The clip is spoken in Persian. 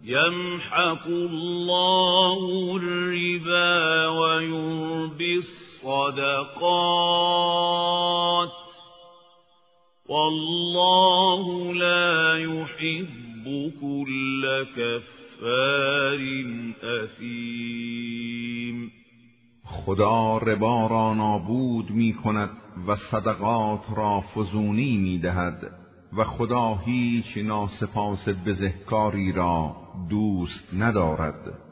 یمحق الله الربا و یربی الصدقات والله لا يحب كل کفار اثیم. خدا ربا را نابود می کند و صدقات را فزونی می دهد و خدا هیچ ناسپاس بزهکاری را دوست ندارد.